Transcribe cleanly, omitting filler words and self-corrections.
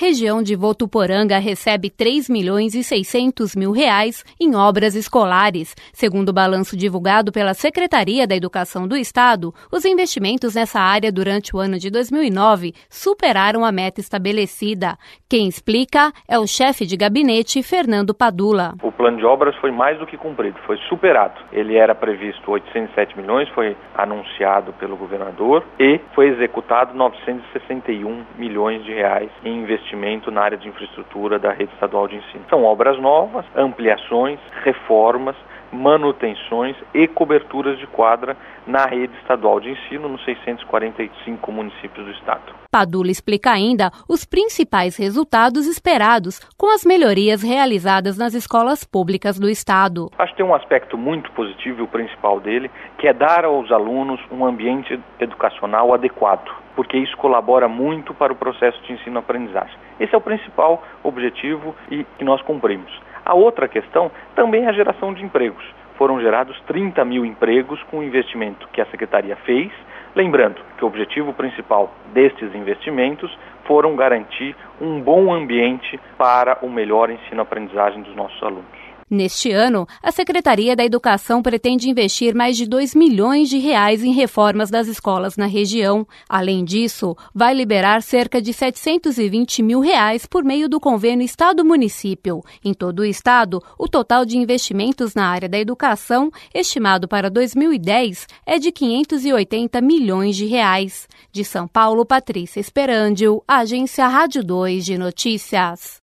região de Votuporanga recebe R$ 3.600.000 em obras escolares. Segundo o balanço divulgado pela Secretaria da Educação do Estado, os investimentos nessa área durante o ano de 2009 superaram a meta estabelecida. Quem explica é o chefe de gabinete, Fernando Padula. O plano de obras foi mais do que cumprido, foi superado. Ele era previsto 807 milhões, foi anunciado pelo governador e foi executado 961 milhões de reais em investimento na área de infraestrutura da rede estadual de ensino. São obras novas, ampliações, reformas, manutenções e coberturas de quadra na rede estadual de ensino nos 645 municípios do estado. Padula explica ainda os principais resultados esperados com as melhorias realizadas nas escolas públicas do estado. Acho que tem um aspecto muito positivo e o principal dele, que é dar aos alunos um ambiente educacional adequado, porque isso colabora muito para o processo de ensino-aprendizagem. Esse é o principal objetivo e que nós cumprimos. A outra questão também é a geração de empregos. Foram gerados 30 mil empregos com o investimento que a Secretaria fez. Lembrando que o objetivo principal destes investimentos foram garantir um bom ambiente para o melhor ensino-aprendizagem dos nossos alunos. Neste ano, a Secretaria da Educação pretende investir mais de R$ 2 milhões em reformas das escolas na região. Além disso, vai liberar cerca de R$ 720 mil por meio do convênio Estado-Município. Em todo o estado, o total de investimentos na área da educação, estimado para 2010, é de R$ 580 milhões. De São Paulo, Patrícia Esperandio, Agência Rádio 2 de Notícias.